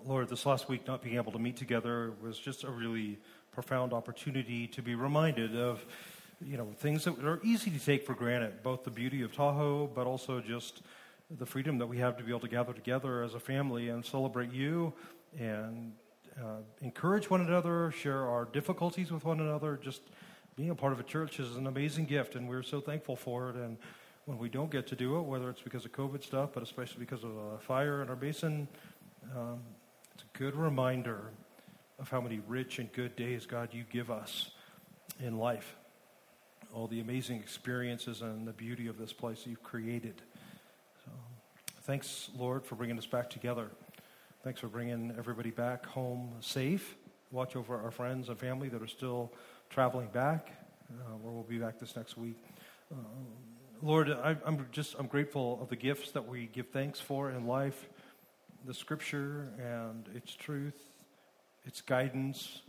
Lord, this last week not being able to meet together was just a really profound opportunity to be reminded of, things that are easy to take for granted, both the beauty of Tahoe, but also just the freedom that we have to be able to gather together as a family and celebrate you and encourage one another, share our difficulties with one another. Just being a part of a church is an amazing gift, and we're so thankful for it. And when we don't get to do it, whether it's because of COVID stuff, but especially because of a fire in our basin, it's a good reminder of how many rich and good days, God, you give us in life. All the amazing experiences and the beauty of this place you've created. So, thanks, Lord, for bringing us back together. Thanks for bringing everybody back home safe. Watch over our friends and family that are still traveling back, or we'll be back this next week. Lord, I'm grateful of the gifts that we give thanks for in life, the Scripture and its truth, its guidance,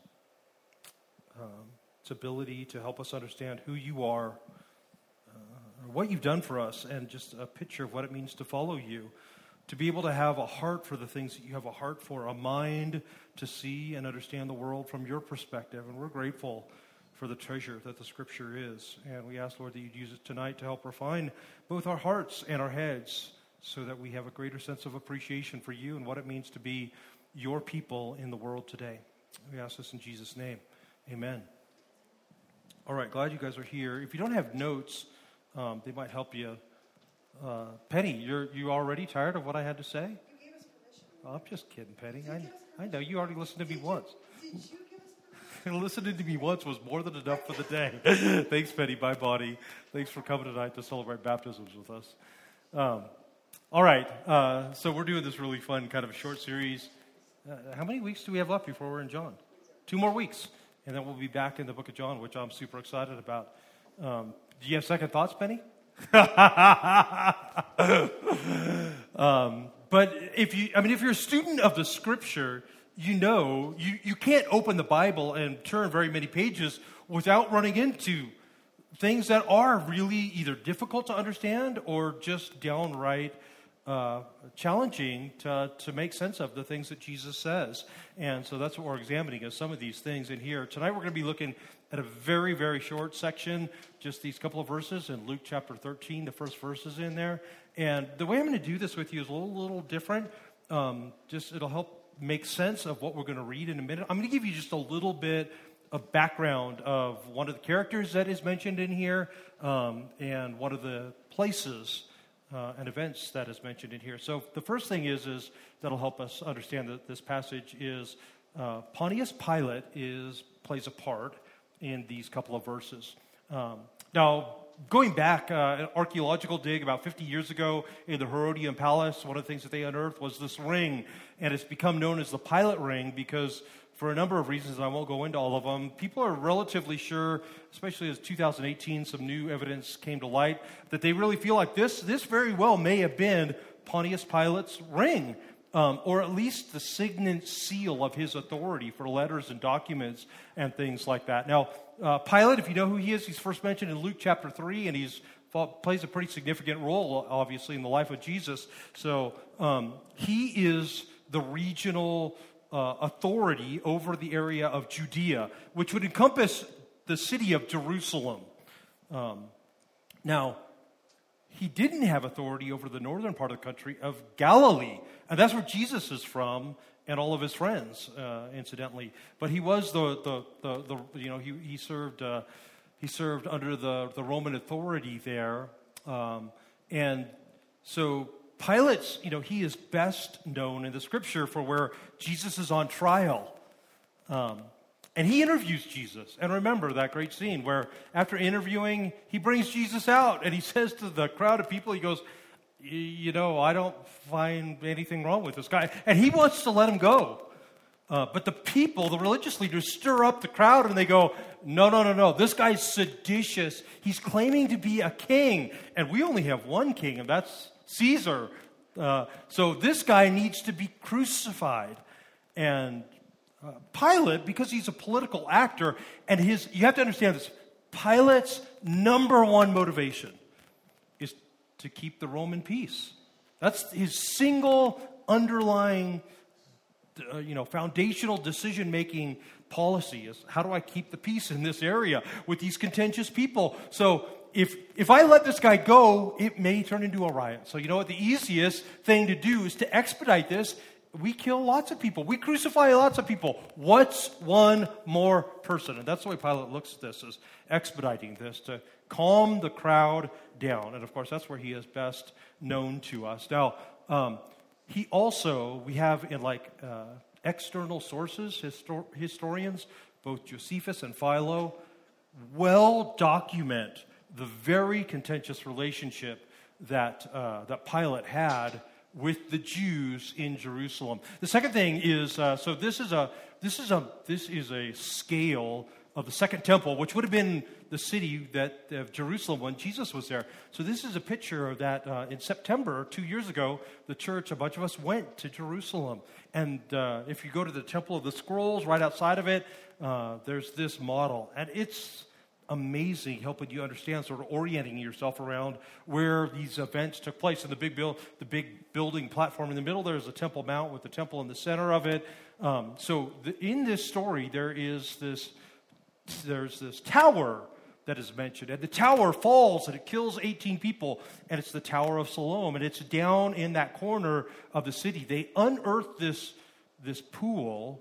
its ability to help us understand who you are, what you've done for us, and just a picture of what it means to follow you, to be able to have a heart for the things that you have a heart for, a mind to see and understand the world from your perspective. And we're grateful for the treasure that the Scripture is. And we ask, Lord, that you'd use it tonight to help refine both our hearts and our heads so that we have a greater sense of appreciation for you and what it means to be your people in the world today. We ask this in Jesus' name. Amen. All right, glad you guys are here. If you don't have notes, they might help you. Penny, you already tired of what I had to say? You gave us permission. Oh, I'm just kidding, Penny. I know you already listened to me once. Did you give us permission? Listening to me once was more than enough for the day. Thanks, Penny, my body. Thanks for coming tonight to celebrate baptisms with us. All right, so we're doing this really fun kind of a short series. How many weeks do we have left before we're in John? 2 more weeks, and then we'll be back in the book of John, which I'm super excited about. Do you have second thoughts, Penny? But if you're a student of the Scripture, you know you can't open the Bible and turn very many pages without running into things that are really either difficult to understand or just downright challenging to make sense of the things that Jesus says. And so that's what we're examining, is some of these things in here. Tonight we're going to be looking at a very, very short section, just these couple of verses in Luke chapter 13, the first verses in there. And the way I'm going to do this with you is a little different. It'll help make sense of what we're going to read in a minute. I'm going to give you just a little bit of background of one of the characters that is mentioned in here, and one of the places and events that is mentioned in here. So the first thing is that'll help us understand that this passage is Pontius Pilate plays a part in these couple of verses. Now, going back, an archaeological dig about 50 years ago in the Herodian Palace, one of the things that they unearthed was this ring, and it's become known as the Pilate ring because for a number of reasons, and I won't go into all of them, people are relatively sure, especially as 2018, some new evidence came to light, that they really feel like this very well may have been Pontius Pilate's ring, or at least the signet seal of his authority for letters and documents and things like that. Now, Pilate, if you know who he is, he's first mentioned in Luke chapter 3, and he's plays a pretty significant role, obviously, in the life of Jesus. So he is the regional authority over the area of Judea, which would encompass the city of Jerusalem. Now, he didn't have authority over the northern part of the country of Galilee, and that's where Jesus is from, and all of his friends, incidentally. But he was he served under the Roman authority there, and so Pilate's, he is best known in the Scripture for where Jesus is on trial. And he interviews Jesus. And remember that great scene where after interviewing, he brings Jesus out and he says to the crowd of people, he goes, I don't find anything wrong with this guy. And he wants to let him go. But the people, the religious leaders, stir up the crowd and they go, no. This guy's seditious. He's claiming to be a king. And we only have one king, and that's Caesar. So this guy needs to be crucified. And Pilate, because he's a political actor, and you have to understand this, Pilate's number one motivation is to keep the Roman peace. That's his single underlying foundational decision-making policy is, how do I keep the peace in this area with these contentious people? So if I let this guy go, it may turn into a riot. So you know what? The easiest thing to do is to expedite this. We kill lots of people. We crucify lots of people. What's one more person? And that's the way Pilate looks at this, is expediting this to calm the crowd down. And of course, that's where he is best known to us. Now, we have in external sources, historians, both Josephus and Philo, well document the very contentious relationship that Pilate had with the Jews in Jerusalem. The second thing is, this is a scale of the Second Temple, which would have been the city of Jerusalem when Jesus was there. So this is a picture of that in September 2 years ago. The church, a bunch of us went to Jerusalem, and if you go to the Temple of the Scrolls, right outside of it, there's this model, and it's amazing, helping you understand, sort of orienting yourself around where these events took place. In the big building platform in the middle, there's a Temple Mount with the temple in the center of it. In this story, there's this tower that is mentioned, and the tower falls and it kills 18 people, and it's the Tower of Siloam, and it's down in that corner of the city. They unearthed this pool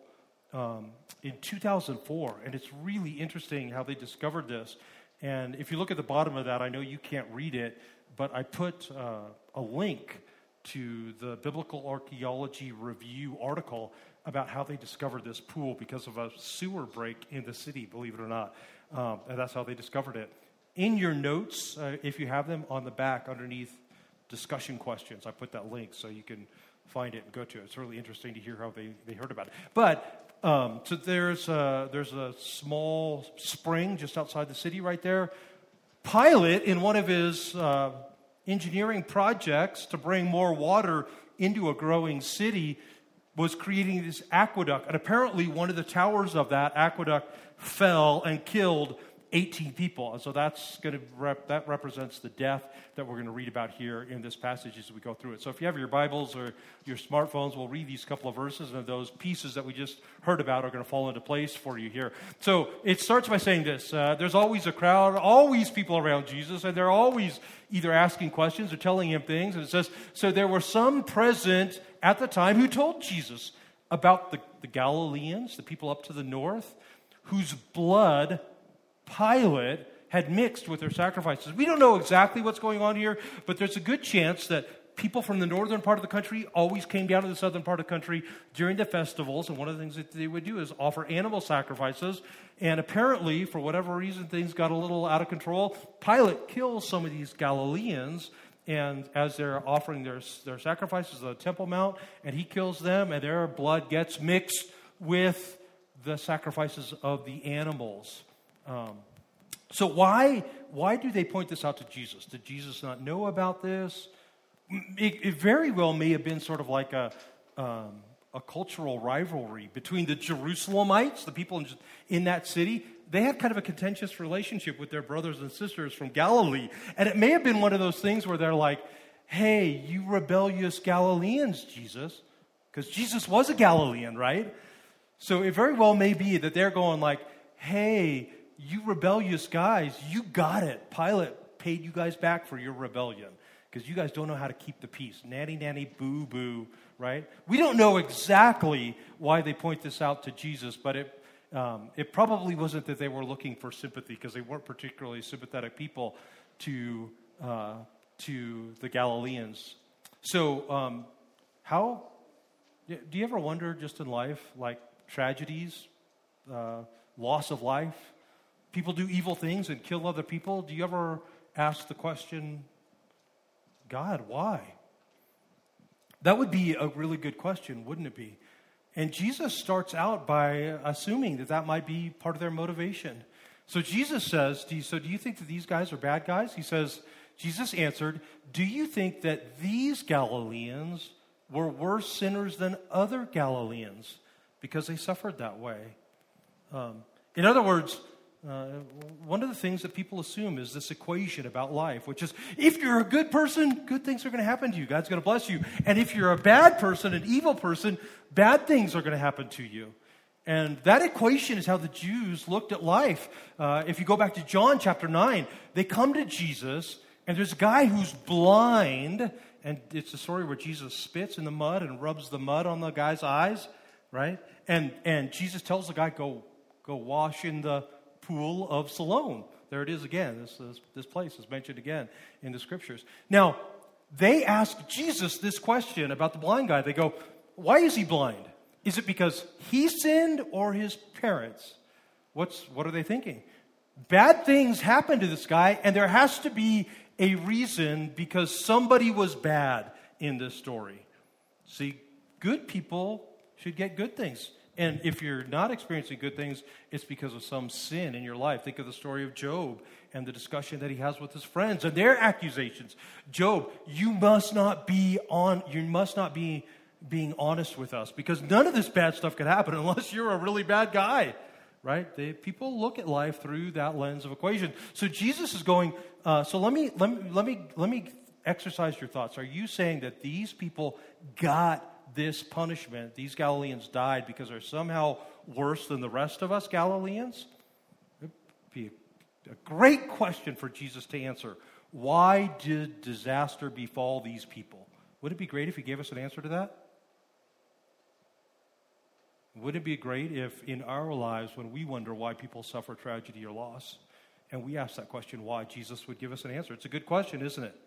in 2004, and it's really interesting how they discovered this. And if you look at the bottom of that, I know you can't read it, but I put a link to the Biblical Archaeology Review article about how they discovered this pool because of a sewer break in the city, believe it or not. And that's how they discovered it. In your notes, if you have them, on the back underneath discussion questions, I put that link so you can find it and go to it. It's really interesting to hear how they heard about it. But so there's a small spring just outside the city right there. Pilate, in one of his engineering projects to bring more water into a growing city, was creating this aqueduct. And apparently one of the towers of that aqueduct fell and killed 18 people. And so that represents the death that we're going to read about here in this passage as we go through it. So if you have your Bibles or your smartphones, we'll read these couple of verses, and those pieces that we just heard about are going to fall into place for you here. So it starts by saying this. There's always a crowd, always people around Jesus, and they're always either asking questions or telling him things. And it says, so there were some present at the time who told Jesus about the Galileans, the people up to the north, whose blood Pilate had mixed with their sacrifices. We don't know exactly what's going on here, but there's a good chance that people from the northern part of the country always came down to the southern part of the country during the festivals, and one of the things that they would do is offer animal sacrifices. And apparently, for whatever reason, things got a little out of control. Pilate kills some of these Galileans, and as they're offering their sacrifices on the Temple Mount, and he kills them, and their blood gets mixed with the sacrifices of the animals. So why do they point this out to Jesus? Did Jesus not know about this? It very well may have been sort of like a cultural rivalry between the Jerusalemites, the people in that city. They had kind of a contentious relationship with their brothers and sisters from Galilee. And it may have been one of those things where they're like, hey, you rebellious Galileans, Jesus. Because Jesus was a Galilean, right? So it very well may be that they're going like, hey, you rebellious guys, you got it. Pilate paid you guys back for your rebellion because you guys don't know how to keep the peace. Nanny, nanny, boo, boo, right? We don't know exactly why they point this out to Jesus, but it probably wasn't that they were looking for sympathy, because they weren't particularly sympathetic people to the Galileans. So do you ever wonder just in life, like tragedies, loss of life, people do evil things and kill other people? Do you ever ask the question, God, why? That would be a really good question, wouldn't it be? And Jesus starts out by assuming that might be part of their motivation. So Jesus says, do you think that these guys are bad guys? Jesus answered, do you think that these Galileans were worse sinners than other Galileans because they suffered that way? In other words, one of the things that people assume is this equation about life, which is if you're a good person, good things are going to happen to you. God's going to bless you. And if you're a bad person, an evil person, bad things are going to happen to you. And that equation is how the Jews looked at life. If you go back to John chapter 9, they come to Jesus, and there's a guy who's blind, and it's a story where Jesus spits in the mud and rubs the mud on the guy's eyes, right? And Jesus tells the guy, go wash in the pool of Siloam. There it is again. This place is mentioned again in the scriptures. Now, they ask Jesus this question about the blind guy. They go, why is he blind? Is it because he sinned or his parents? What are they thinking? Bad things happen to this guy, and there has to be a reason because somebody was bad in this story. See, good people should get good things. And if you're not experiencing good things, it's because of some sin in your life. Think of the story of Job and the discussion that he has with his friends and their accusations. Job, you must not be being honest with us because none of this bad stuff could happen unless you're a really bad guy, right? People look at life through that lens of equation. So Jesus is going. So let me exercise your thoughts. Are you saying that these people got this punishment? These Galileans died because they're somehow worse than the rest of us Galileans? It'd be a great question for Jesus to answer. Why did disaster befall these people? Would it be great if he gave us an answer to that? Wouldn't it be great if in our lives, when we wonder why people suffer tragedy or loss, and we ask that question why, Jesus would give us an answer? It's a good question, isn't it?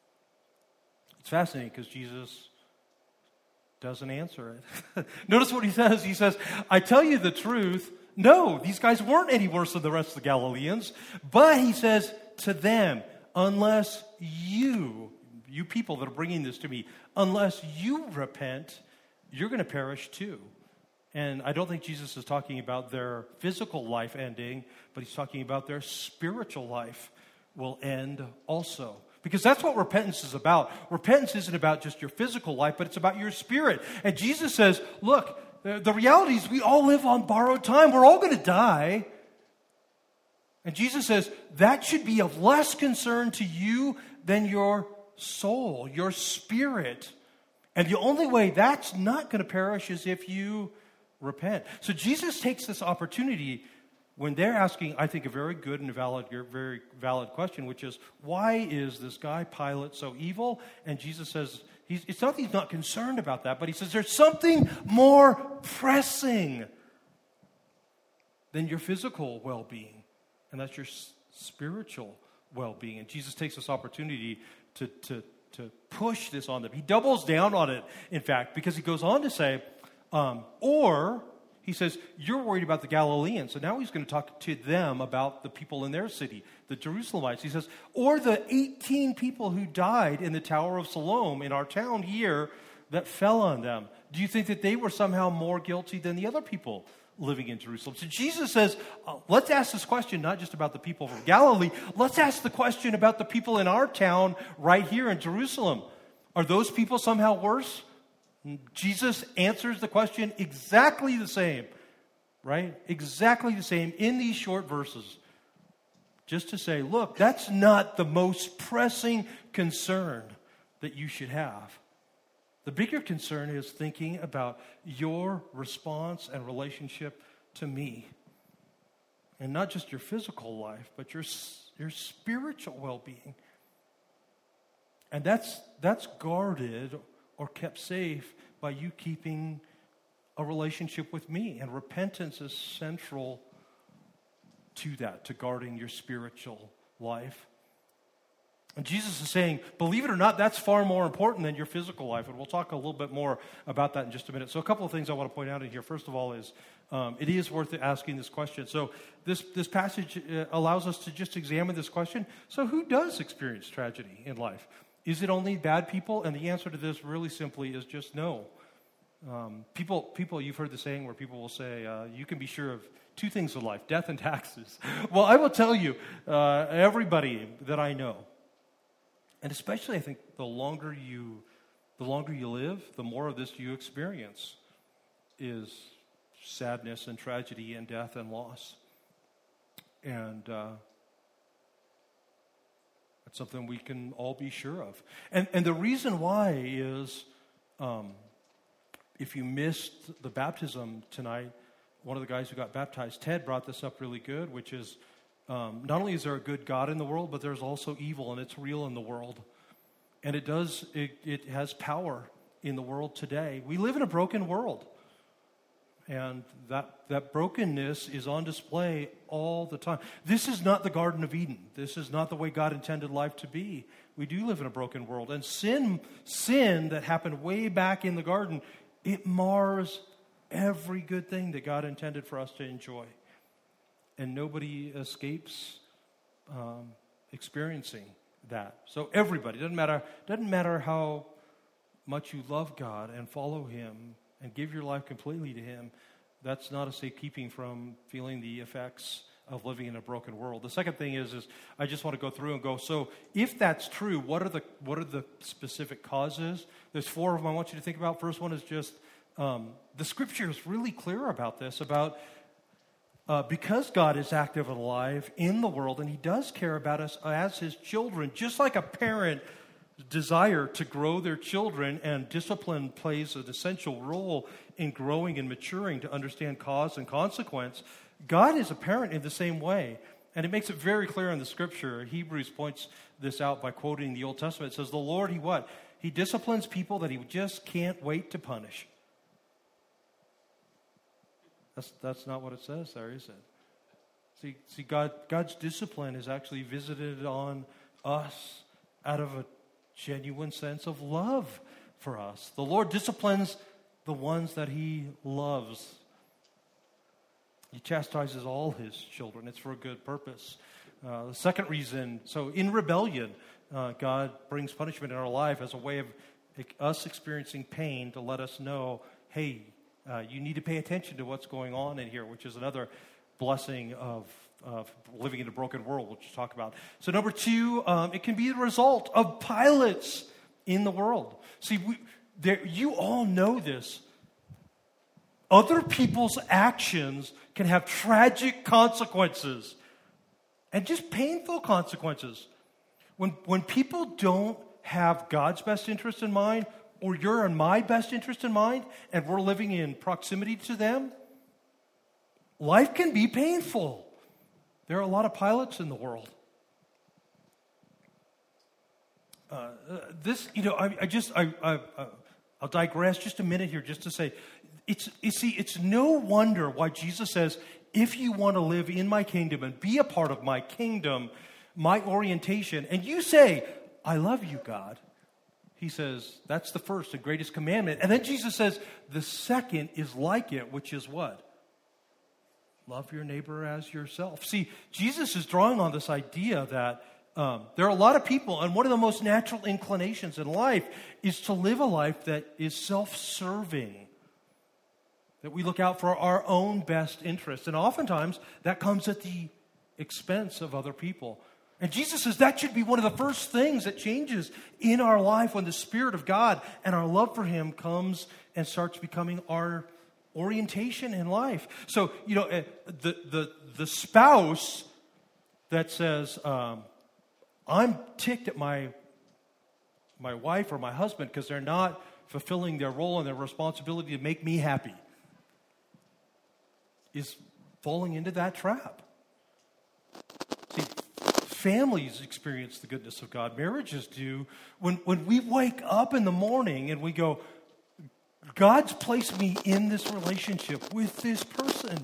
It's fascinating because Jesus doesn't answer it. Notice what he says. He says, I tell you the truth. No, these guys weren't any worse than the rest of the Galileans. But he says to them, unless you people that are bringing this to me, unless you repent, you're going to perish too. And I don't think Jesus is talking about their physical life ending, but he's talking about their spiritual life will end also. Because that's what repentance is about. Repentance isn't about just your physical life, but it's about your spirit. And Jesus says, look, the reality is we all live on borrowed time. We're all going to die. And Jesus says, that should be of less concern to you than your soul, your spirit. And the only way that's not going to perish is if you repent. So Jesus takes this opportunity when they're asking, I think, a very good and very valid question, which is, why is this guy Pilate so evil? And Jesus says, it's not that he's not concerned about that, but he says there's something more pressing than your physical well-being, and that's your spiritual well-being. And Jesus takes this opportunity to push this on them. He doubles down on it, in fact, because he goes on to say, or he says, you're worried about the Galileans. So now he's going to talk to them about the people in their city, the Jerusalemites. He says, or the 18 people who died in the Tower of Siloam in our town here that fell on them. Do you think that they were somehow more guilty than the other people living in Jerusalem? So Jesus says, let's ask this question not just about the people from Galilee. Let's ask the question about the people in our town right here in Jerusalem. Are those people somehow worse? Jesus answers the question exactly the same, right? Exactly the same in these short verses. Just to say, look, that's not the most pressing concern that you should have. The bigger concern is thinking about your response and relationship to me. And not just your physical life, but your spiritual well-being. And that's guarded or kept safe by you keeping a relationship with me. And repentance is central to that, to guarding your spiritual life. And Jesus is saying, believe it or not, that's far more important than your physical life. And we'll talk a little bit more about that in just a minute. So a couple of things I want to point out in here. First of all is, it is worth asking this question. So this passage allows us to just examine this question. So who does experience tragedy in life? Is it only bad people? And the answer to this really simply is just no. People, you've heard the saying where people will say, you can be sure of two things in life, death and taxes. Well, I will tell you, everybody that I know, and especially I think the longer you live, the more of this you experience is sadness and tragedy and death and loss. And that's something we can all be sure of. And the reason why is, if you missed the baptism tonight, one of the guys who got baptized, Ted, brought this up really good, which is not only is there a good God in the world, but there's also evil, and it's real in the world. And it has power in the world today. We live in a broken world. And that brokenness is on display all the time. This is not the Garden of Eden. This is not the way God intended life to be. We do live in a broken world. And sin that happened way back in the garden, it mars every good thing that God intended for us to enjoy. And nobody escapes experiencing that. So everybody, doesn't matter how much you love God and follow Him and give your life completely to Him, that's not a safekeeping from feeling the effects of living in a broken world. The second thing is I just want to go through and go, so if that's true, what are the specific causes? There's 4 of them I want you to think about. First one is just, the Scripture is really clear about this, about because God is active and alive in the world, and He does care about us as His children, just like a parent desire to grow their children, and discipline plays an essential role in growing and maturing to understand cause and consequence. God is a parent in the same way, and it makes it very clear in the Scripture. Hebrews points this out by quoting the Old Testament. It says, the Lord, He what? He disciplines people that He just can't wait to punish. That's not what it says there, is it? See, God's discipline is actually visited on us out of a genuine sense of love for us. The Lord disciplines the ones that He loves. He chastises all His children. It's for a good purpose. The second reason, so in rebellion, God brings punishment in our life as a way of us experiencing pain to let us know, hey, you need to pay attention to what's going on in here, which is another blessing of living in a broken world, which we'll talk about. So number 2, it can be the result of pilots in the world. See, you all know this. Other people's actions can have tragic consequences and just painful consequences. When people don't have God's best interest in mind, or you're in my best interest in mind, and we're living in proximity to them, life can be painful. There are a lot of pilots in the world. I'll digress just a minute here just to say, it's no wonder why Jesus says, if you want to live in my kingdom and be a part of my kingdom, my orientation, and you say, I love you, God. He says, that's the first and greatest commandment. And then Jesus says, the second is like it, which is what? Love your neighbor as yourself. See, Jesus is drawing on this idea that there are a lot of people, and one of the most natural inclinations in life is to live a life that is self-serving, that we look out for our own best interests. And oftentimes, that comes at the expense of other people. And Jesus says that should be one of the first things that changes in our life when the Spirit of God and our love for Him comes and starts becoming our orientation in life. So, the spouse that says, I'm ticked at my wife or my husband because they're not fulfilling their role and their responsibility to make me happy, is falling into that trap. See, families experience the goodness of God. Marriages do. When we wake up in the morning and we go, God's placed me in this relationship with this person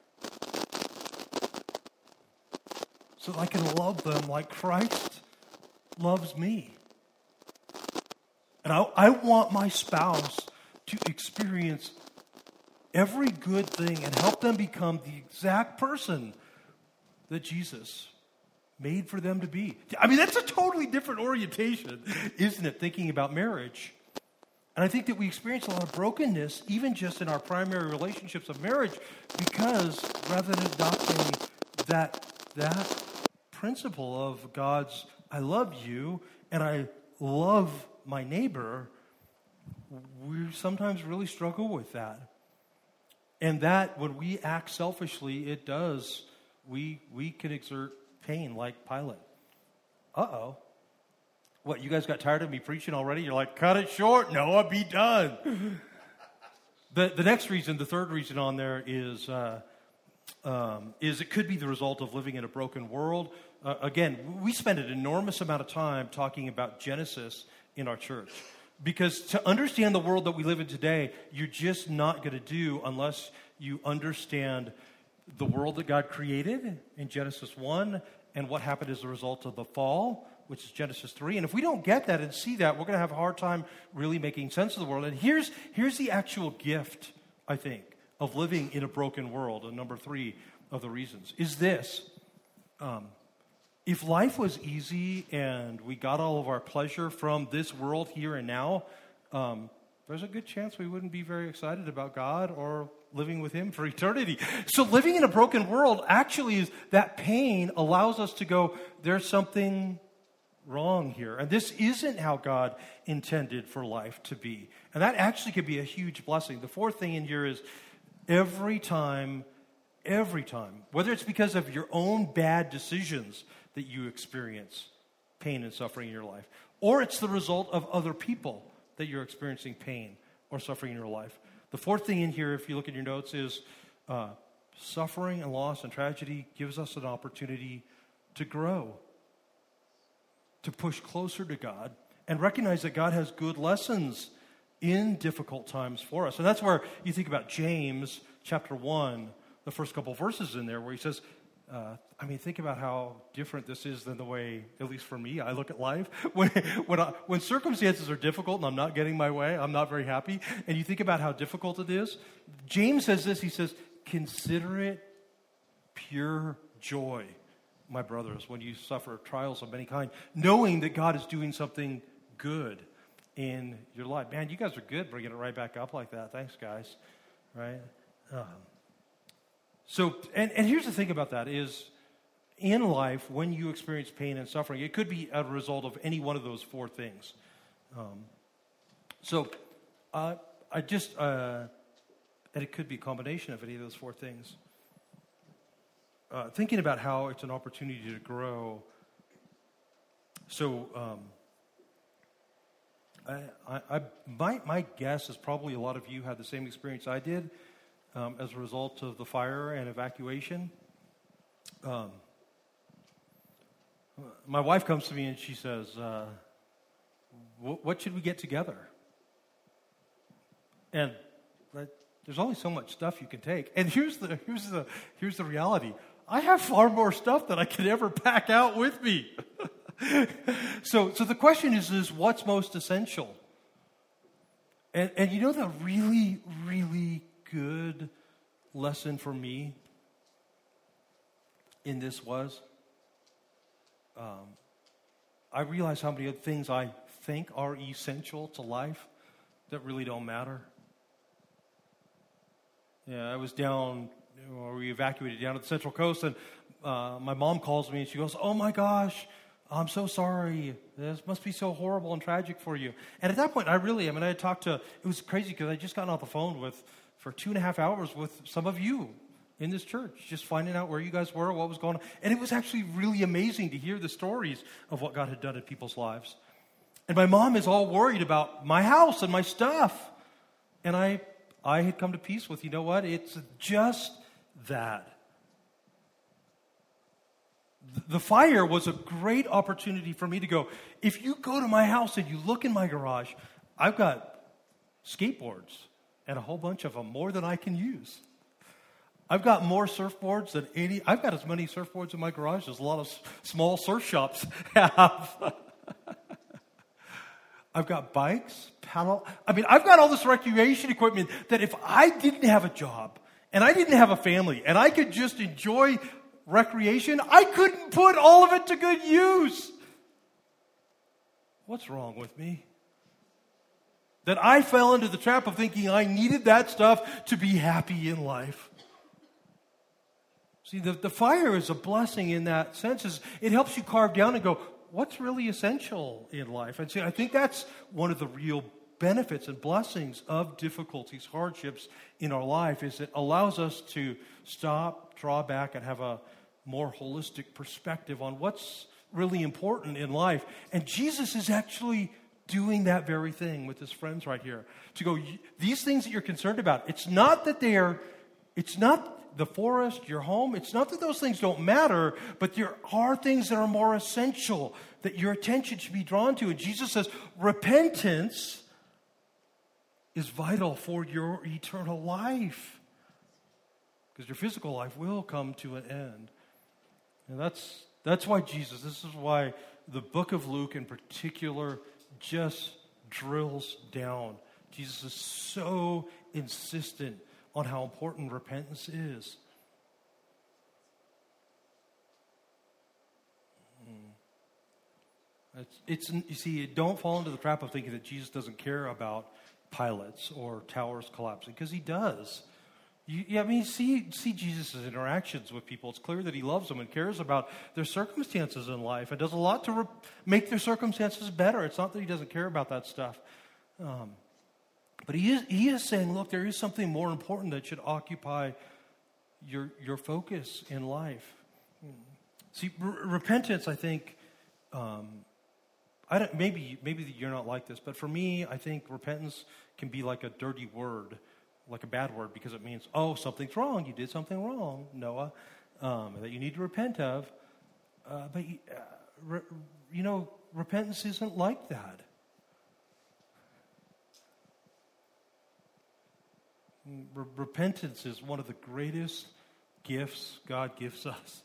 so that I can love them like Christ loves me. And I want my spouse to experience every good thing and help them become the exact person that Jesus made for them to be. I mean, that's a totally different orientation, isn't it, thinking about marriage? And I think that we experience a lot of brokenness, even just in our primary relationships of marriage, because rather than adopting that principle of God's, I love you and I love my neighbor, we sometimes really struggle with that. And that, when we act selfishly, it does we can exert pain like Pilate. Uh-oh. What, you guys got tired of me preaching already? You're like, cut it short. No, I'll be done. The next reason, the third reason on there is it could be the result of living in a broken world. Again, we spend an enormous amount of time talking about Genesis in our church. Because to understand the world that we live in today, you're just not going to do unless you understand the world that God created in Genesis 1 and what happened as a result of the fall, which is Genesis 3. And if we don't get that and see that, we're going to have a hard time really making sense of the world. And here's the actual gift, I think, of living in a broken world. And number 3 of the reasons is this. If life was easy and we got all of our pleasure from this world here and now, there's a good chance we wouldn't be very excited about God or living with Him for eternity. So living in a broken world actually is that pain allows us to go, there's something wrong here. And this isn't how God intended for life to be. And that actually could be a huge blessing. The fourth thing in here is every time, whether it's because of your own bad decisions that you experience pain and suffering in your life, or it's the result of other people that you're experiencing pain or suffering in your life. The fourth thing in here, if you look at your notes, is suffering and loss and tragedy gives us an opportunity to grow, to push closer to God, and recognize that God has good lessons in difficult times for us. And that's where you think about James chapter 1, the first couple verses in there, where he says, think about how different this is than the way, at least for me, I look at life. When circumstances are difficult and I'm not getting my way, I'm not very happy, and you think about how difficult it is, James says this, he says, consider it pure joy, my brothers, when you suffer trials of any kind, knowing that God is doing something good in your life. Man, you guys are good bringing it right back up like that. Thanks, guys. Right? So here's the thing about that is, in life, when you experience pain and suffering, it could be a result of any one of those four things. And it could be a combination of any of those four things. Thinking about how it's an opportunity to grow. So, my guess is probably a lot of you had the same experience I did as a result of the fire and evacuation. My wife comes to me and she says, "What should we get together?" And there's only so much stuff you can take. And here's the reality. I have far more stuff than I could ever pack out with me. So the question is what's most essential? And you know the really, really good lesson for me in this was, I realized how many things I think are essential to life that really don't matter. Yeah, I was we evacuated down at the Central Coast, and my mom calls me and she goes, "Oh my gosh, I'm so sorry. This must be so horrible and tragic for you." And at that point, I had talked to, it was crazy because I just gotten off the phone for 2.5 hours with some of you in this church, just finding out where you guys were, what was going on. And it was actually really amazing to hear the stories of what God had done in people's lives. And my mom is all worried about my house and my stuff. And I had come to peace with, you know what, it's just that. The fire was a great opportunity for me to go, if you go to my house and you look in my garage, I've got skateboards and a whole bunch of them, more than I can use. I've got more surfboards than I've got as many surfboards in my garage as a lot of small surf shops have. I've got bikes, I've got all this recreation equipment that if I didn't have a job and I didn't have a family and I could just enjoy recreation, I couldn't put all of it to good use. What's wrong with me? That I fell into the trap of thinking I needed that stuff to be happy in life. See, the fire is a blessing in that sense. It helps you carve down and go, what's really essential in life? And see, I think that's one of the real benefits and blessings of difficulties, hardships in our life, is it allows us to stop, draw back, and have a more holistic perspective on what's really important in life. And Jesus is actually doing that very thing with his friends right here. To go, these things that you're concerned about, it's not the forest, your home, it's not that those things don't matter, but there are things that are more essential that your attention should be drawn to. And Jesus says, repentance is vital for your eternal life. Because your physical life will come to an end. And that's why this is why the book of Luke in particular just drills down. Jesus is so insistent on how important repentance is. You see, don't fall into the trap of thinking that Jesus doesn't care about pilots or towers collapsing, because he does. See Jesus' interactions with people. It's clear that he loves them and cares about their circumstances in life and does a lot to make their circumstances better. It's not that he doesn't care about that stuff. But he is saying, look, there is something more important that should occupy your focus in life. See, repentance, I think, maybe you're not like this, but for me, I think repentance can be like a dirty word, like a bad word, because it means, something's wrong. You did something wrong, Noah, that you need to repent of. But repentance isn't like that. Repentance is one of the greatest gifts God gives us.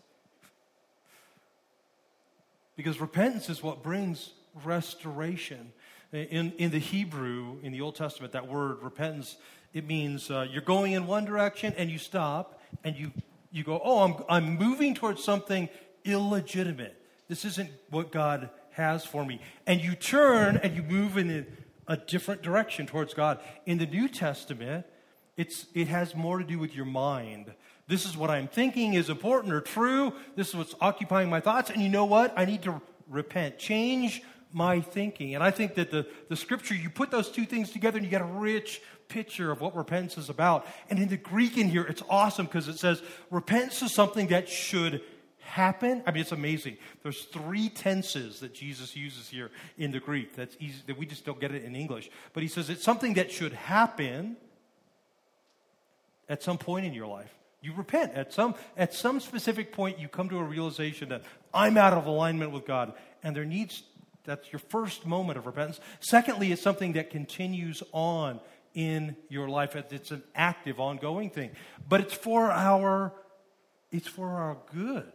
Because repentance is what brings restoration. In the Hebrew, in the Old Testament, that word repentance, it means you're going in one direction and you stop and you go, I'm moving towards something illegitimate. This isn't what God has for me. And you turn and you move in a different direction towards God. In the New Testament, it has more to do with your mind. This is what I'm thinking is important or true. This is what's occupying my thoughts. And you know what? I need to repent. Change my thinking. And I think that the scripture, you put those two things together and you get a rich picture of what repentance is about. And in the Greek in here, it's awesome because it says repentance is something that should happen. I mean, it's amazing. There's 3 tenses that Jesus uses here in the Greek. That's easy, that we just don't get it in English. But he says it's something that should happen at some point in your life. You repent. At some specific point, you come to a realization that I'm out of alignment with God. And that's your first moment of repentance. Secondly, it's something that continues on in your life. It's an active, ongoing thing. But it's for our good.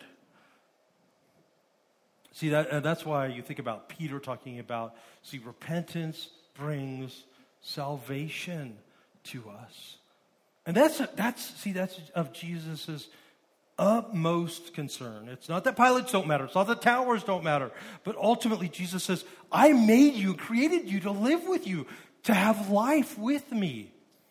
See, that's why you think about Peter talking about, repentance brings salvation to us. And that's of Jesus' utmost concern. It's not that pilots don't matter. It's not that towers don't matter. But ultimately, Jesus says, I made you, created you to live with you, to have life with me.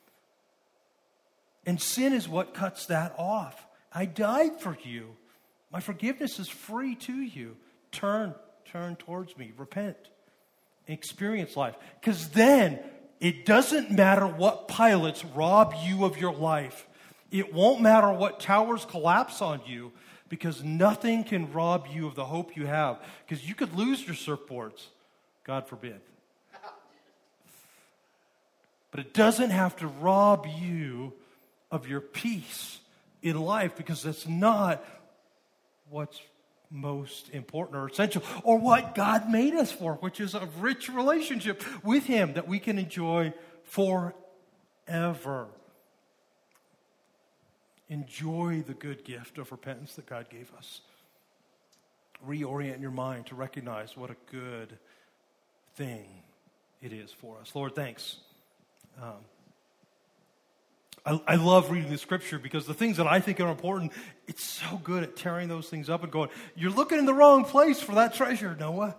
And sin is what cuts that off. I died for you. My forgiveness is free to you. Turn towards me. Repent. Experience life. Because then it doesn't matter what pilots rob you of your life. It won't matter what towers collapse on you, because nothing can rob you of the hope you have. Because you could lose your surfboards. God forbid. But it doesn't have to rob you of your peace in life, because that's not what's most important or essential, or what God made us for, which is a rich relationship with Him that we can enjoy forever. Enjoy the good gift of repentance that God gave us. Reorient your mind to recognize what a good thing it is for us. Lord, thanks. I love reading the scripture, because the things that I think are important, it's so good at tearing those things up and going, you're looking in the wrong place for that treasure, Noah.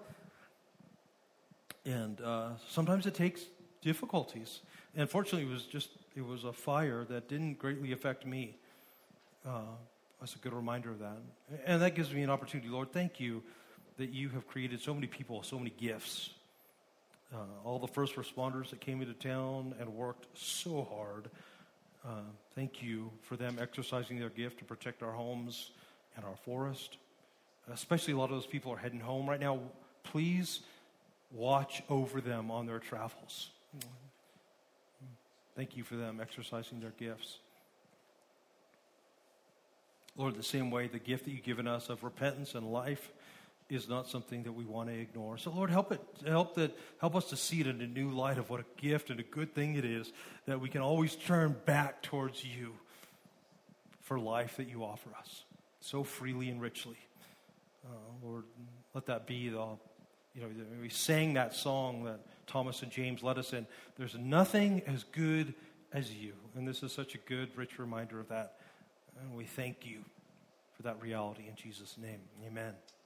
And sometimes it takes difficulties. And fortunately, it was a fire that didn't greatly affect me. That's a good reminder of that. And that gives me an opportunity. Lord, thank you that you have created so many people, so many gifts. All the first responders that came into town and worked so hard. Thank you for them exercising their gift to protect our homes and our forest. Especially a lot of those people are heading home right now. Please watch over them on their travels. Thank you for them exercising their gifts. Lord, the same way the gift that you've given us of repentance and life is not something that we want to ignore. So Lord, help us to see it in a new light of what a gift and a good thing it is that we can always turn back towards you for life that you offer us so freely and richly. Lord, let that be we sang that song that Thomas and James led us in. There's nothing as good as you. And this is such a good, rich reminder of that. And we thank you for that reality in Jesus' name. Amen.